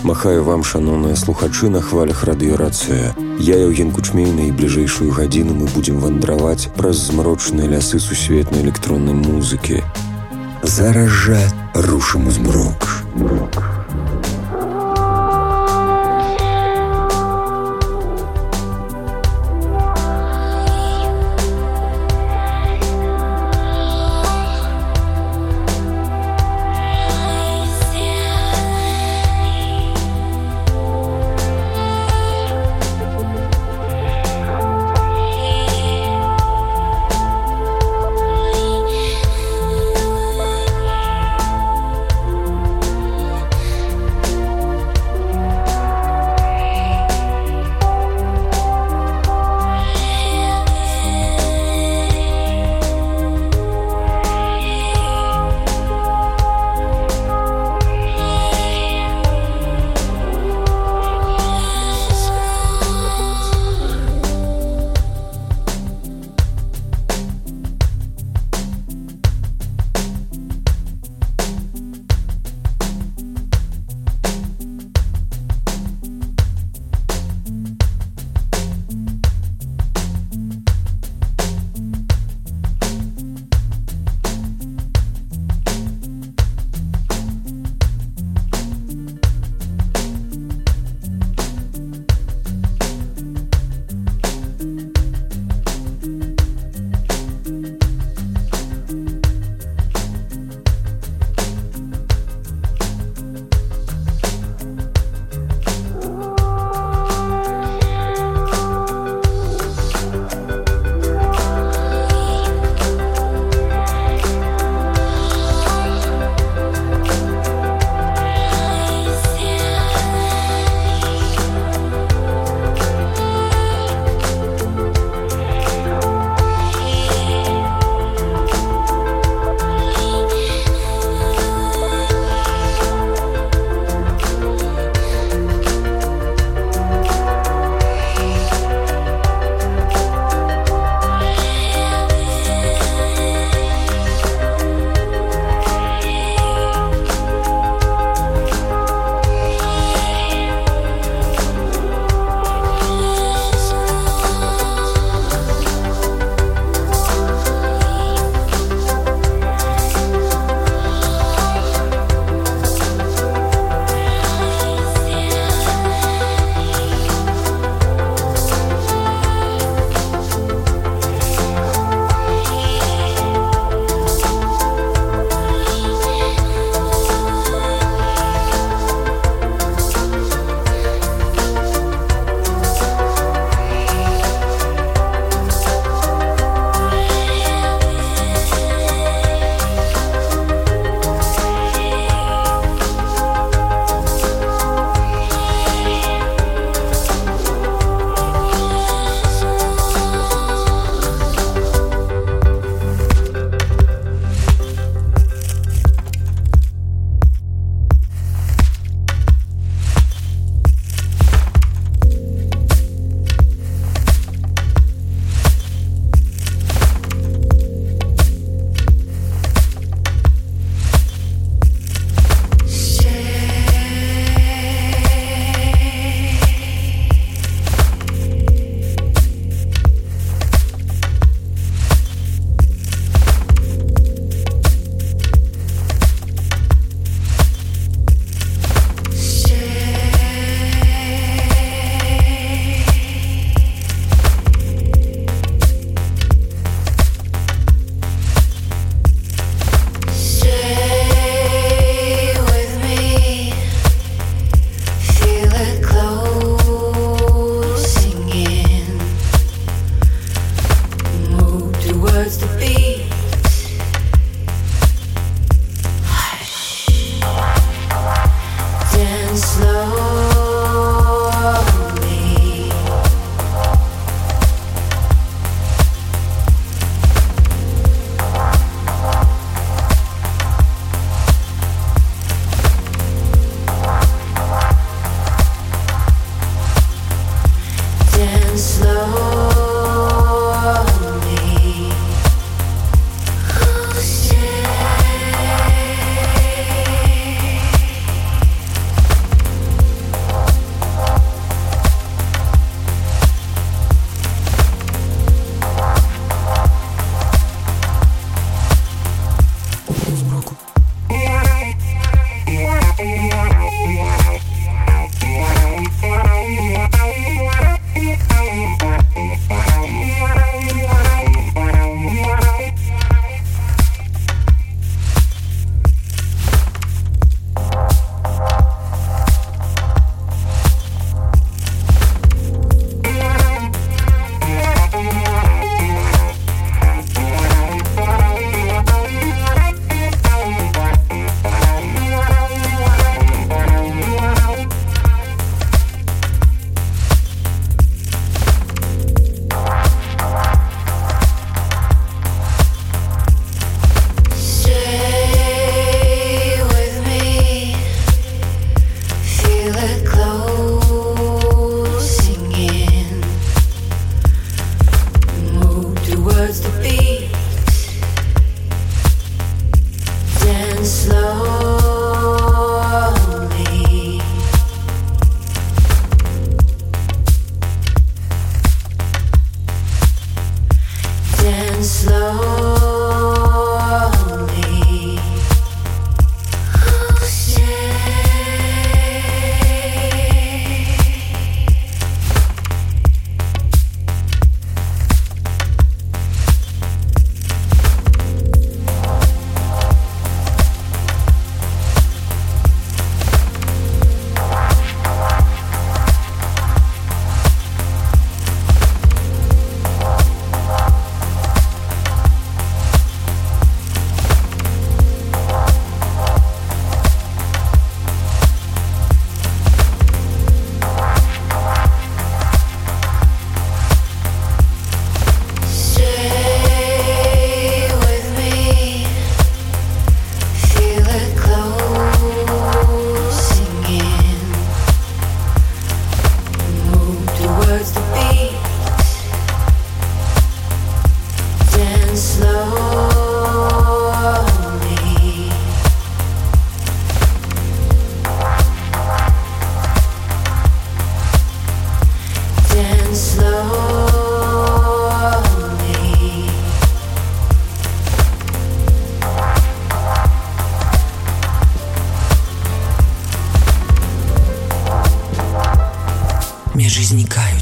Махаю вам, шаноўныя слухачы, на хвалях радыёрацыя. Я Евген Кучмей, найбліжэйшую гадзіну мы будзем вандраваць праз змрочныя лясы сусветнай электроннай музыкі. Зараз жа рушым у змрок.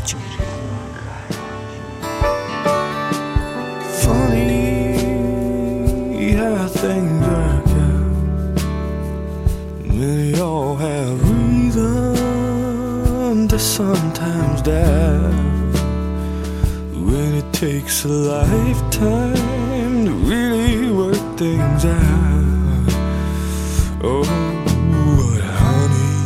Sometimes doubt when it takes a lifetime to really work things out. Oh, but honey,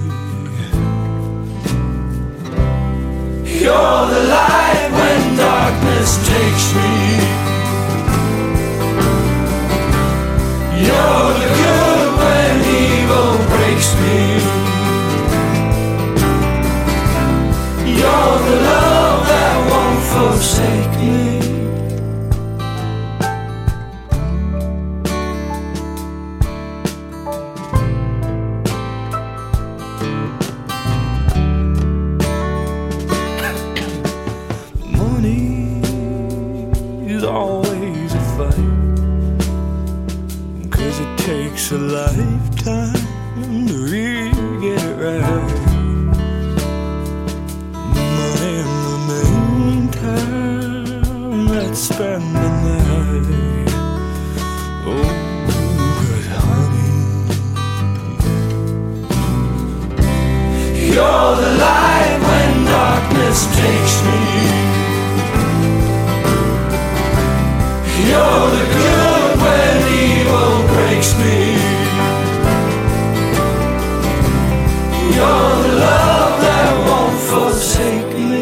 you're the light when darkness takes me. You're the good when evil breaks me. You're the love that won't forsake me. Money is always a fight, 'cause it takes a lifetime to really get it right. Let's spend the night. Oh, but honey, you're the light when darkness takes me. You're the good when evil breaks me. You're the love that won't forsake me.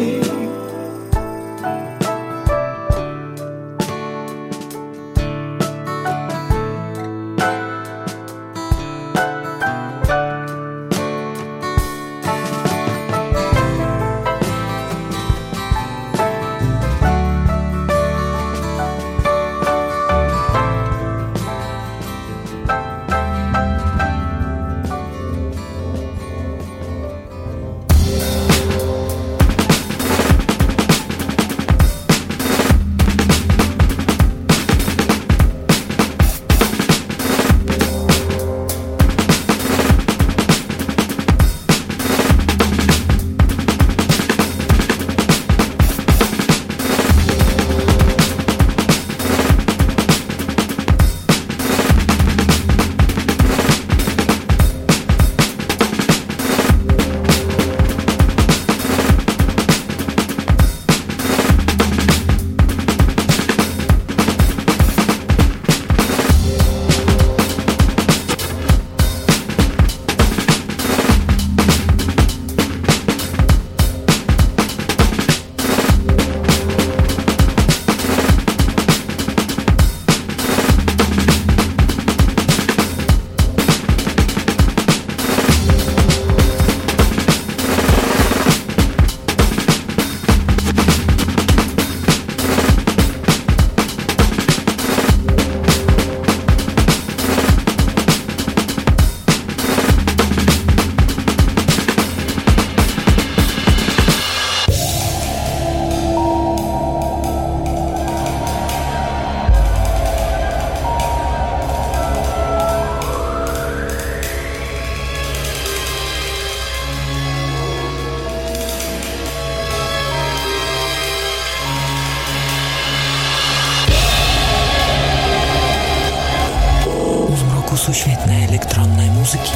Świetnej elektronnej muzyki.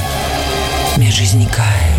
Mierzy znikają.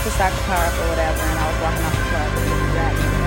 to stack the car up or whatever, and I was walking off the club and he was dragging me.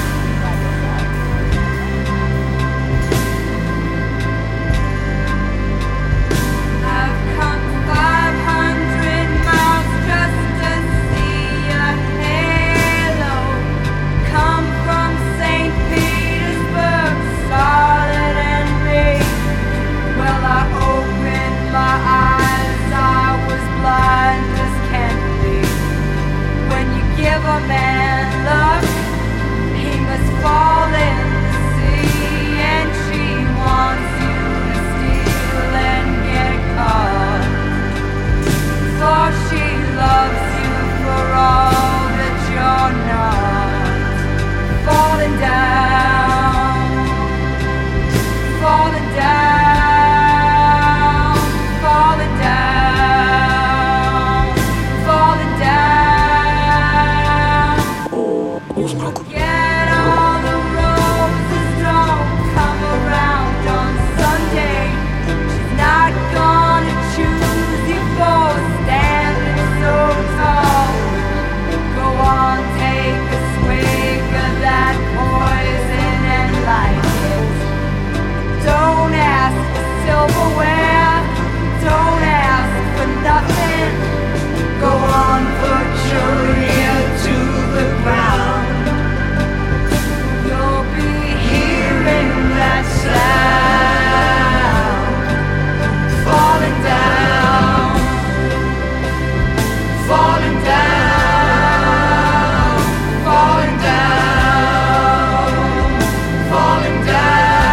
I've come 500 miles just to see a halo. Come from St. Petersburg, solid and big. Well, I opened my eyes, I was blind as can be. When you give a man luck, he must fall in the sea, and she wants you to steal and get caught. For she loves you for all that you're not. Falling down, falling down, falling down, falling down. Get all the roses, don't come around on Sunday. She's not gonna choose you for standing so tall. Go on, take a swig of that poison and light it. Don't ask for silverware, don't ask for nothing. Go on, put your ear to the ground. You'll be hearing that sound. Falling down, falling down, falling down, falling down.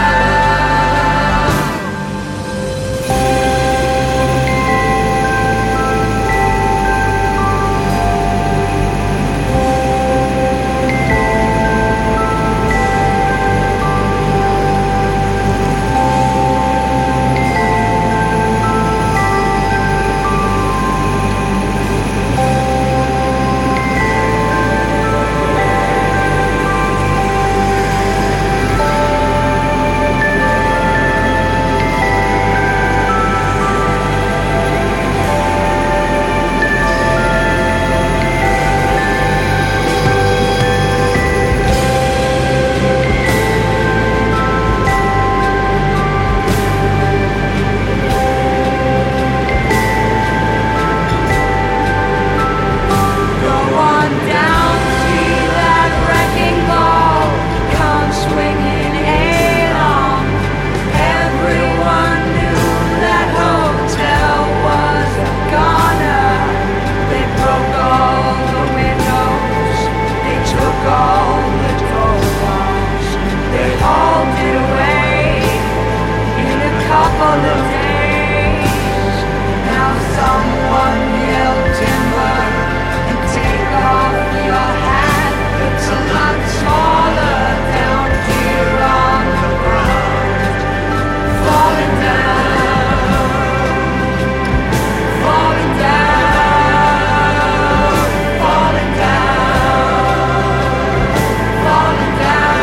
Go on down, see that wrecking ball come swinging along. Everyone knew that hotel was a goner. They broke all the windows, they took all the doors. They hauled it away in a couple of days. Now someone yelled timber and take off your hat. It's a lot smaller down here on the ground. Falling down, falling down, falling down, falling down.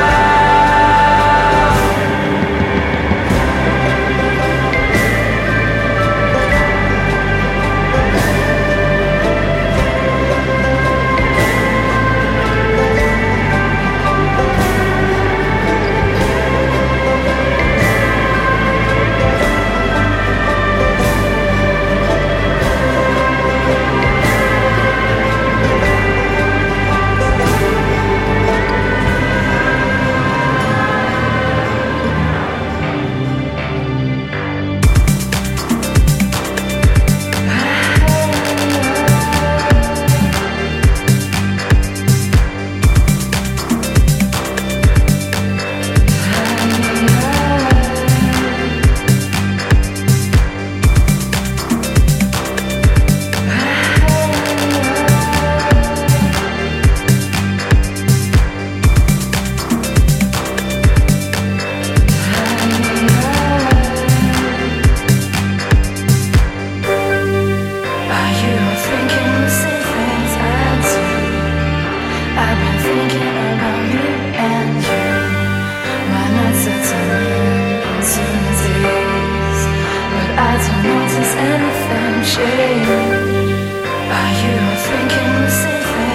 change. Are you thinking the same thing?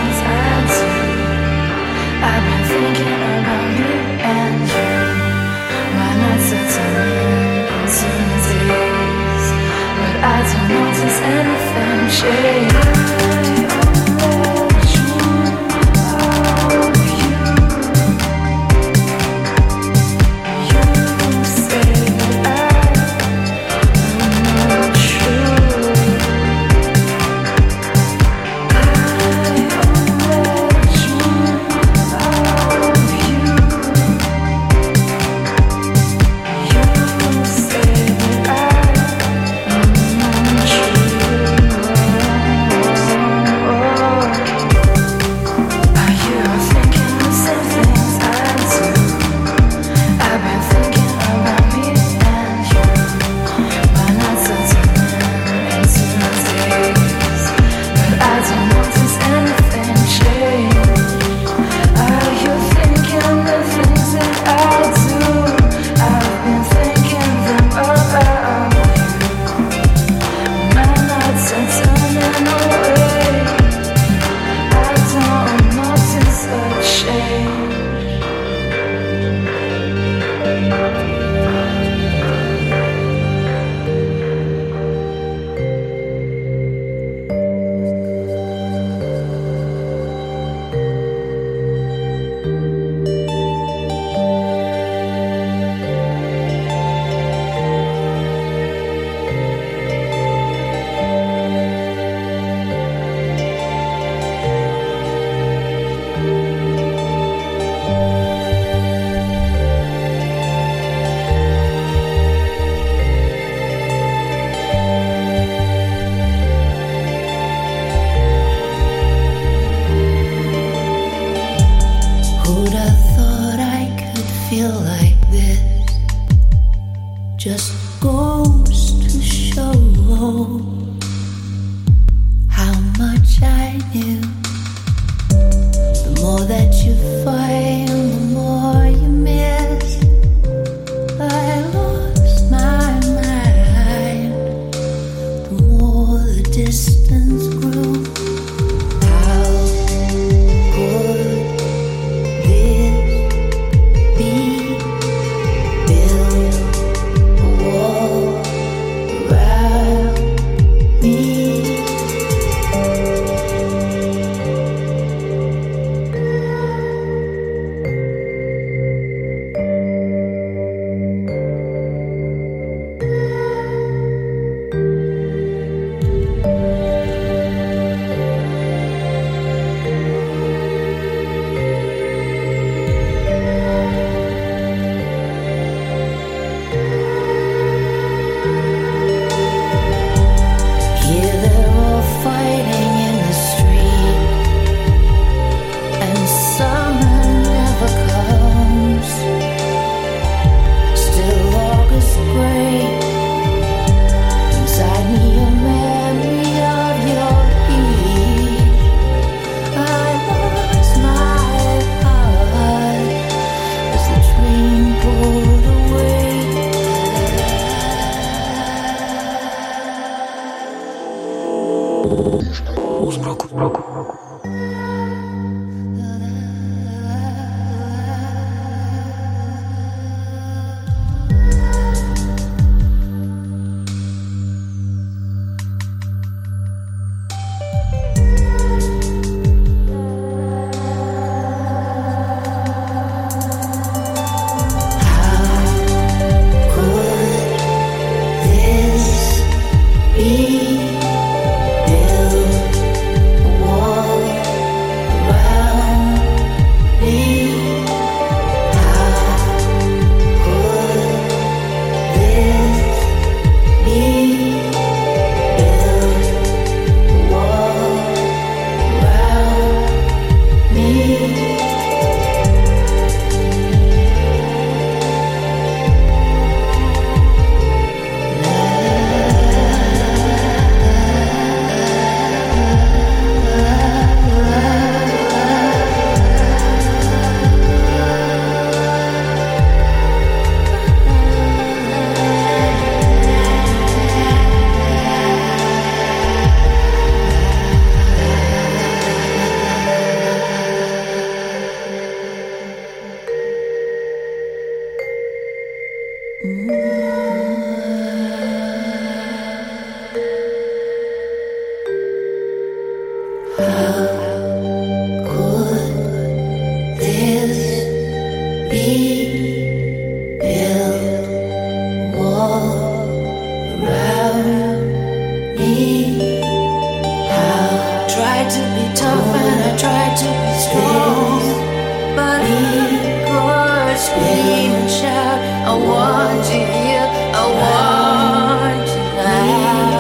to be tough and I tried to be strong, but he could scream and shout, I want you here, I want you now.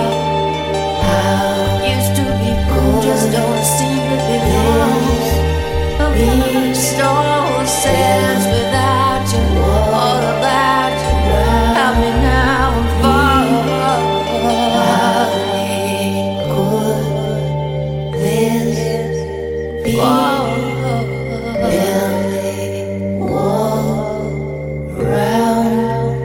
Used to be cool, just don't seem to belong. Reached all sense without you, all about you. Help me now and fall. Could this be building wall around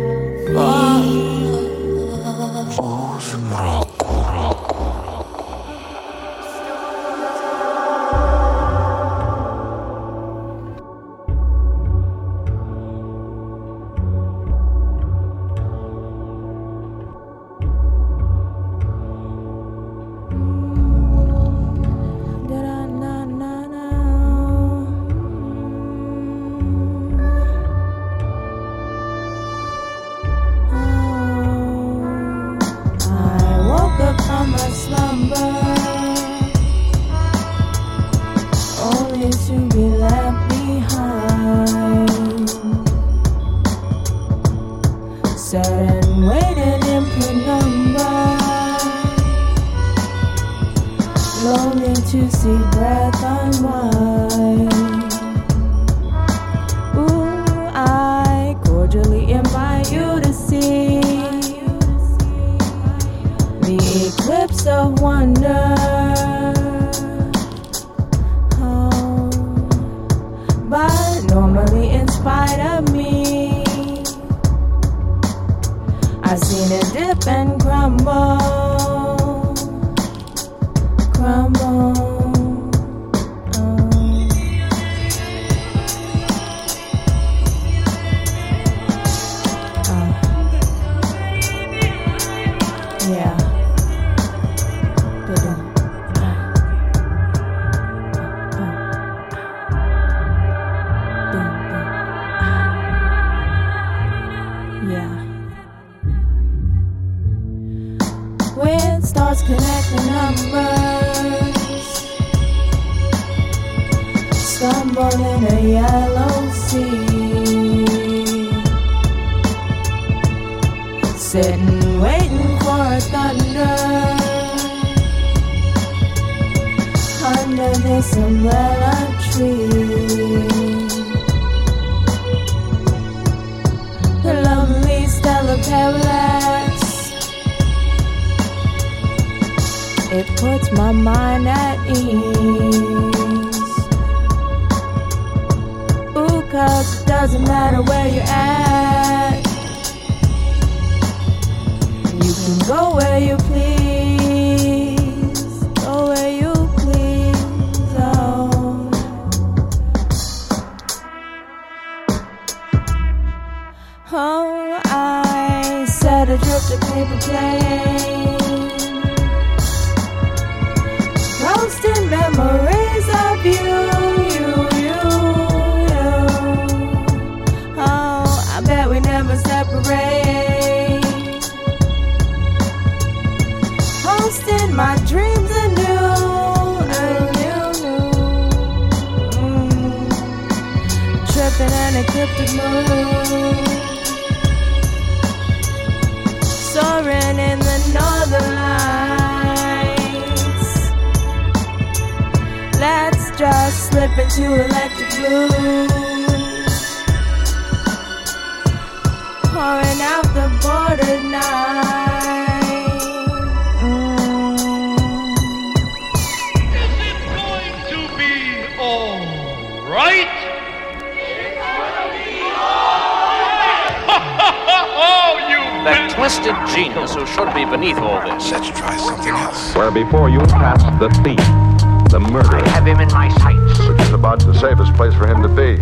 where before you passed the thief, the murderer. I have him in my sights. Which is about the safest place for him to be.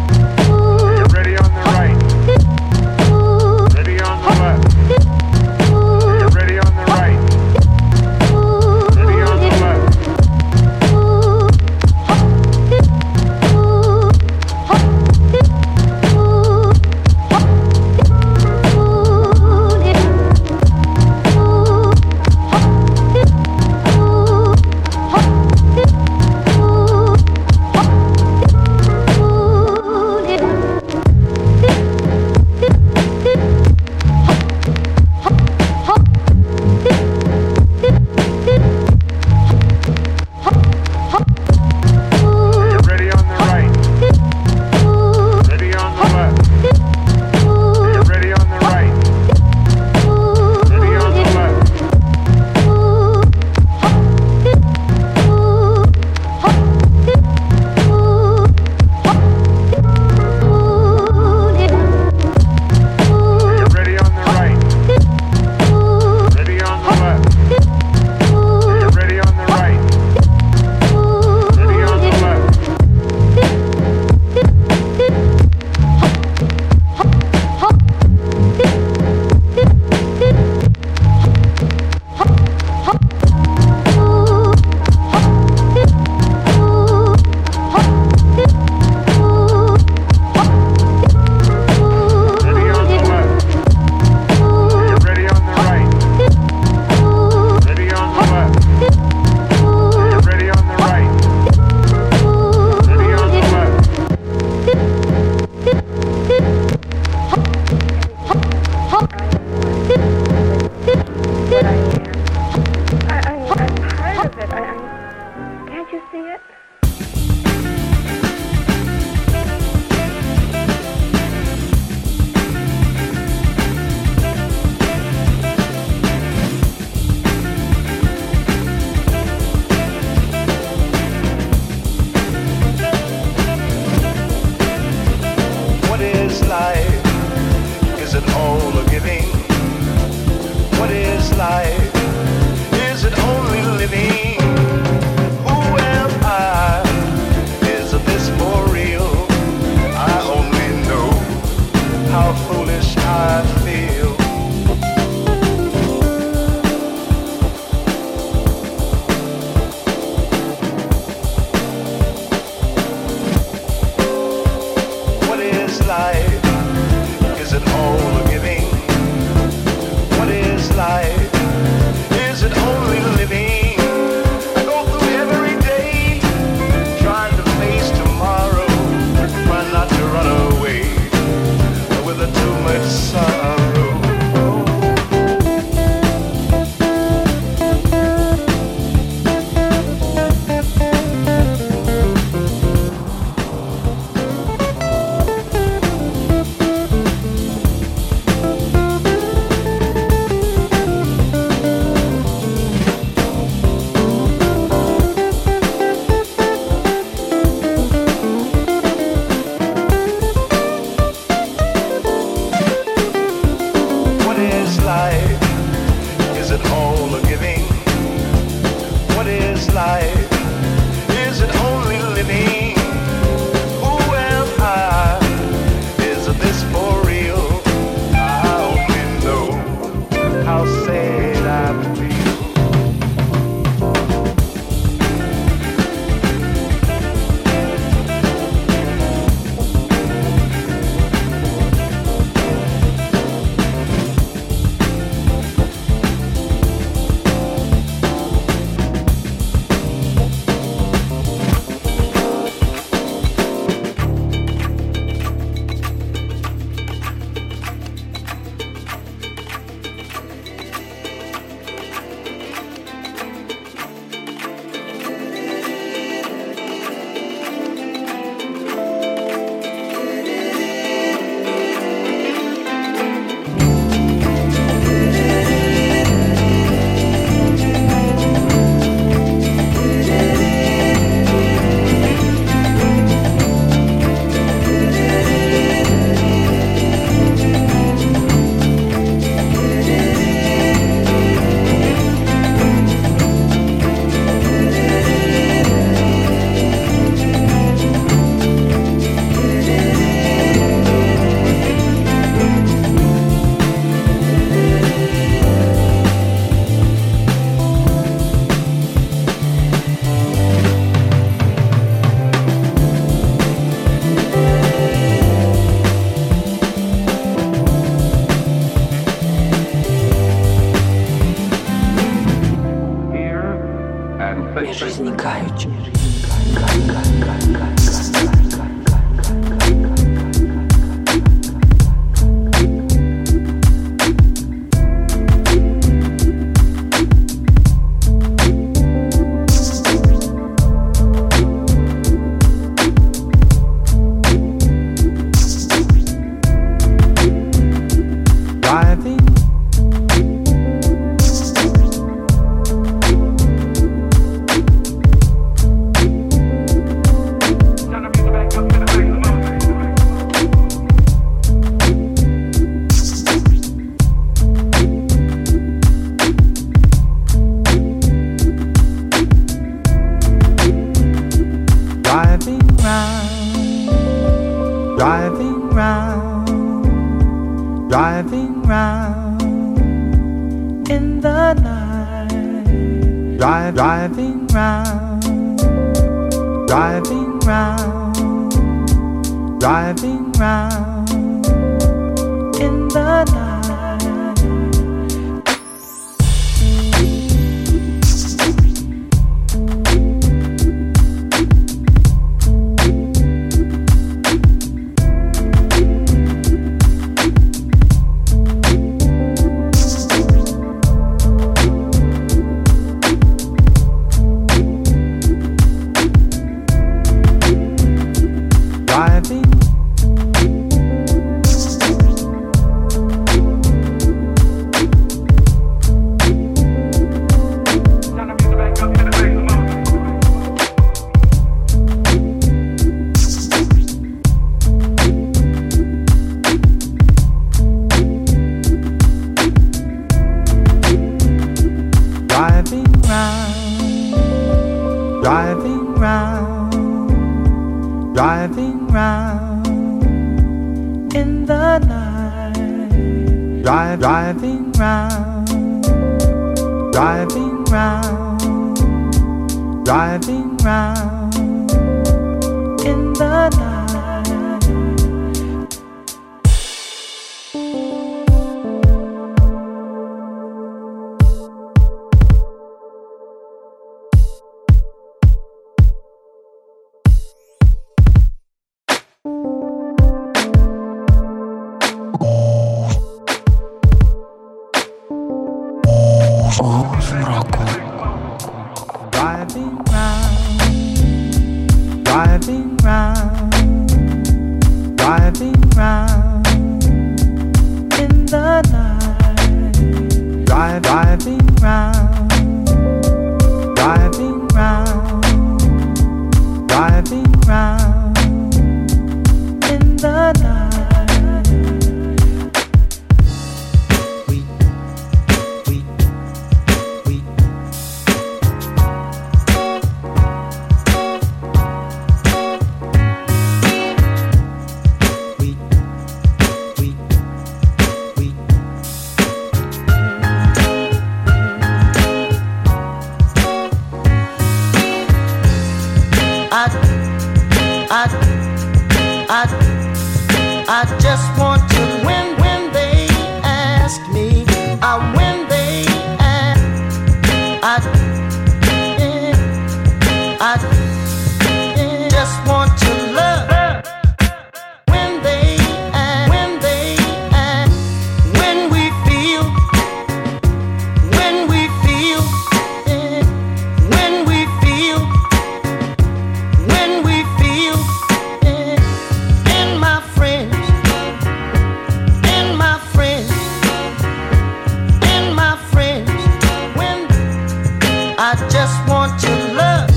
You're ready on the right. Ready on the left. You're ready on the right. Ready on the left. what is life? Is it only living? Who am I? Is this for real? I only know how sad I feel. Між зникають. I just want to when they ask me, when they ask, I just want to love. When they ask, when we feel, when we feel, when we feel, when we feel. In my friends, in my friends, in my friends, when I just want to love.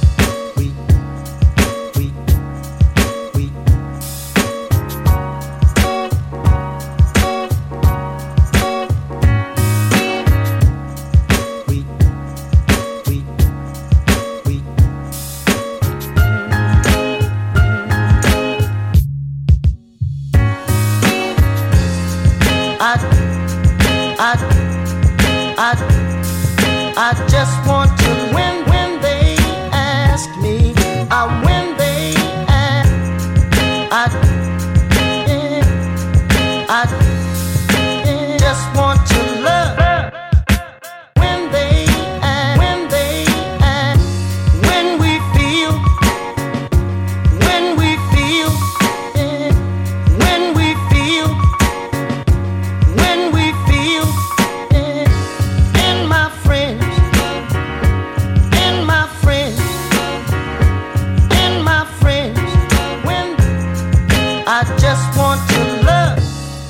I just want to when they ask me, when they ask, I just want to love. When they ask, when we feel, when we feel, when we feel, when we feel. In my friends, in my friends, in my friends, when I just want to love.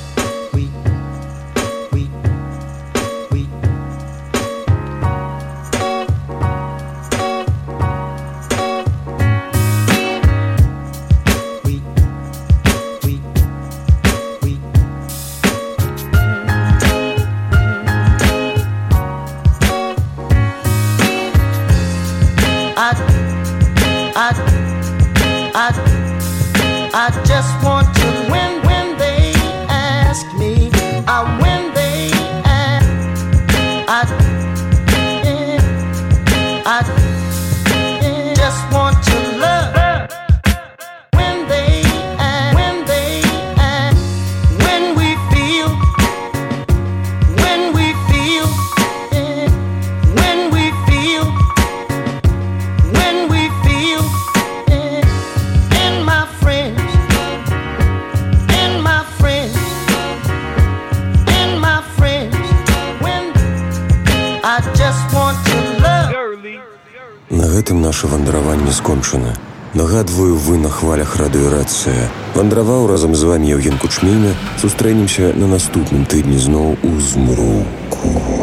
I just want to when they ask me, when they ask, I just want to love. When they ask, when we feel, when we feel, when we feel, when we feel. In my friends, in my friends, in my friends, when I just want to love. На гэтым наша вандраванне скончана. Нагадваю, вы на хвалях радыёрацыя. Вандраваў разам з вамі Евген Кучмейна. Сустрэнемся на наступным тыдні зноў у змроку.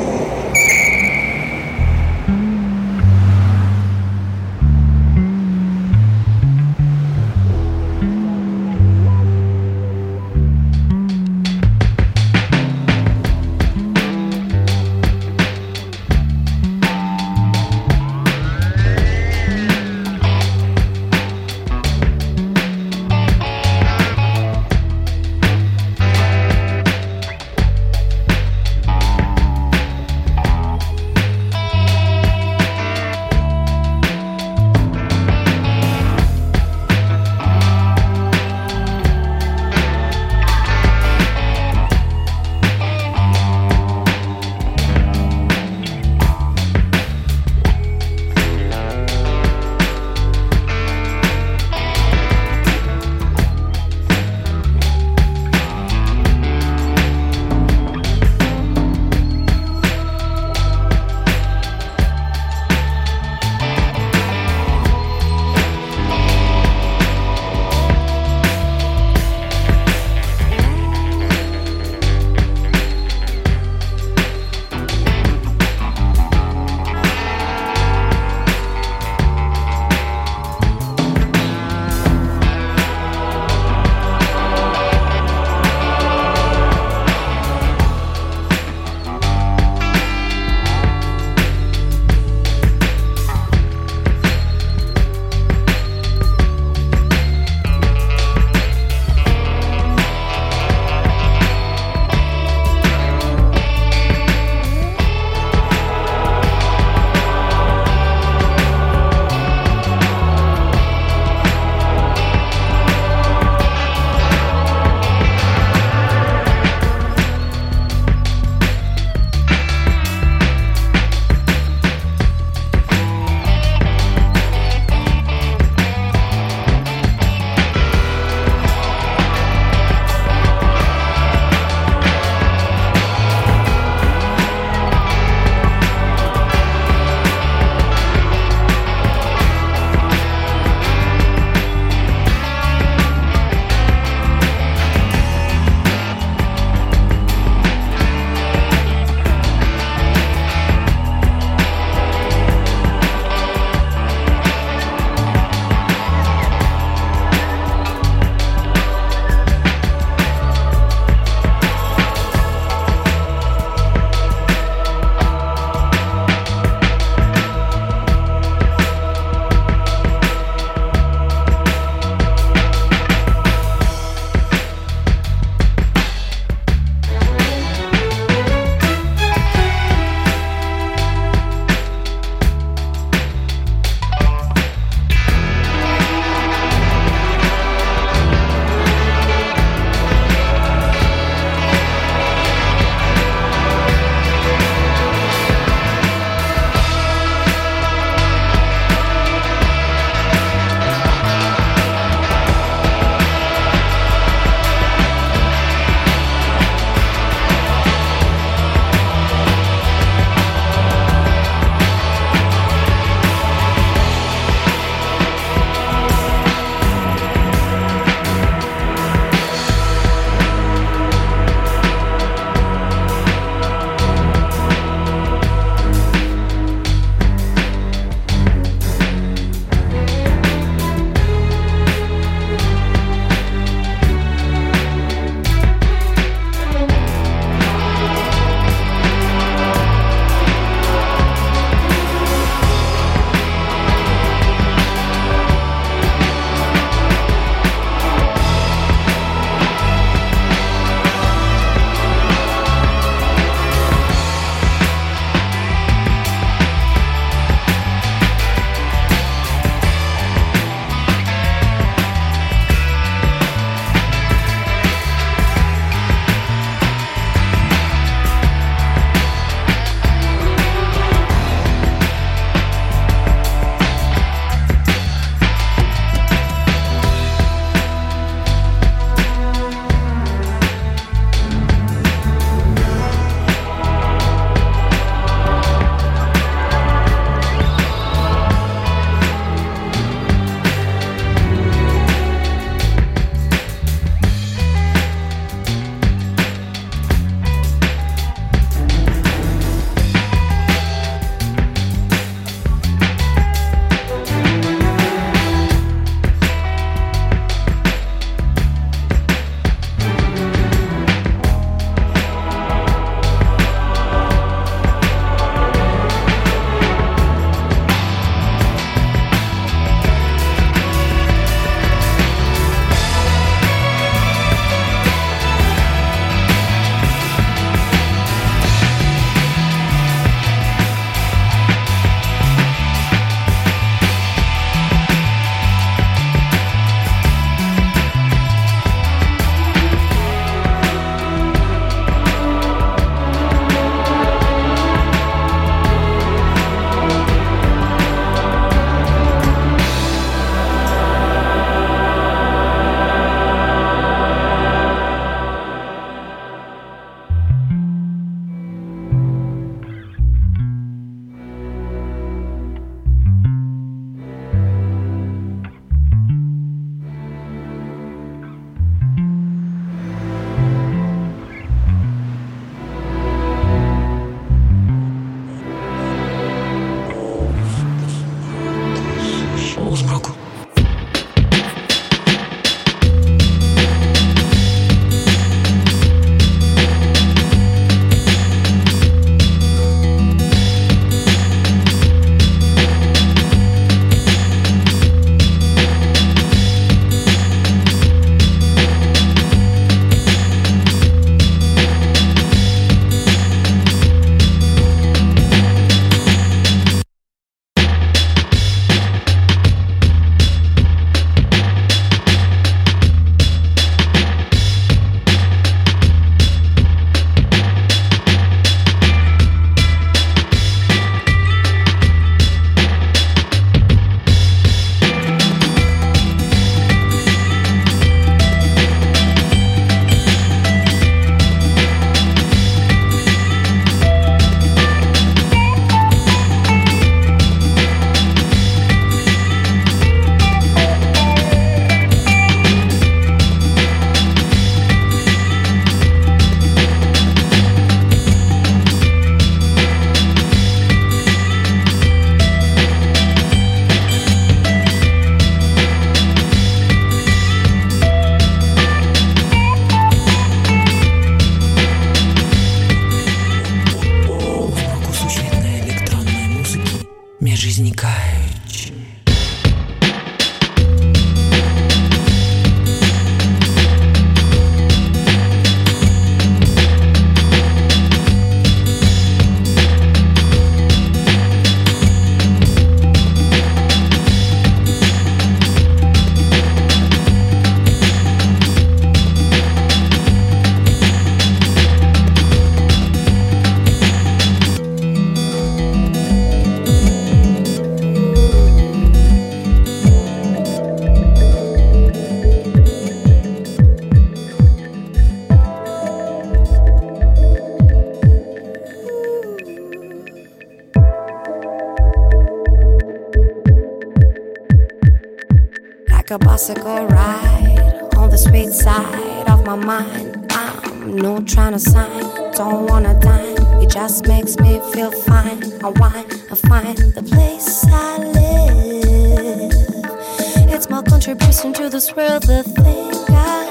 like a bicycle ride on the sweet side of my mind. I'm not trying to sign, don't wanna dine. It just makes me feel fine. I whine, I find the place I live. It's my contribution to this world, the thing I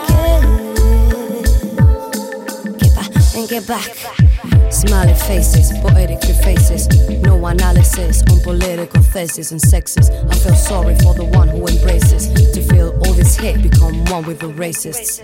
give. Get back and get back. Smiley faces, poetic faces. No analysis on political theses and sexes. I feel sorry for the one who embraces to feel all this hate become one with the racists.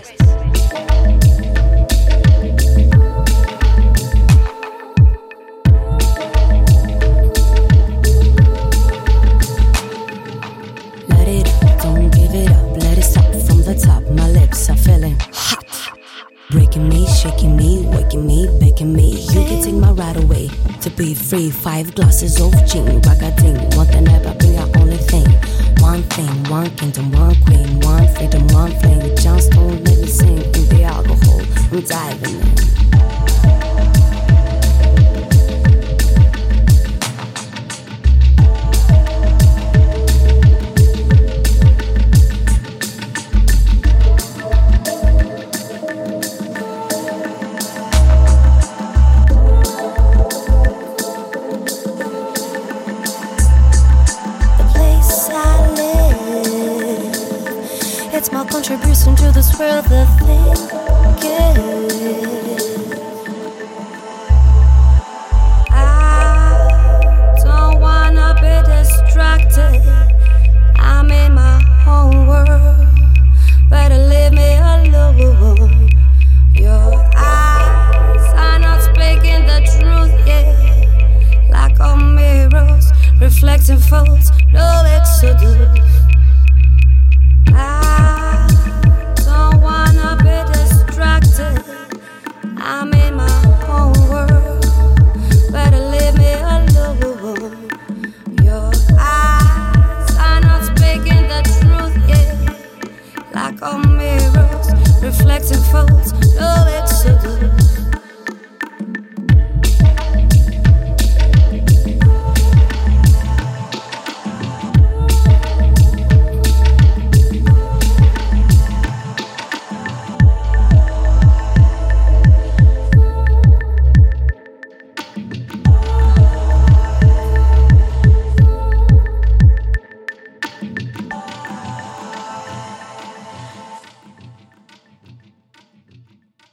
Let it up, don't give it up. Let it stop from the top. My lips are feeling hot. Breaking me, shaking me, waking me, baking me. You can take my right away. To be free, 5 glasses of gin. Ragga-ding, one thing never be our only thing. One thing, one kingdom, one queen. One freedom, one flame. Just don't let me sing in the alcohol. I'm diving in. It's my contribution to this world, the thing, yeah.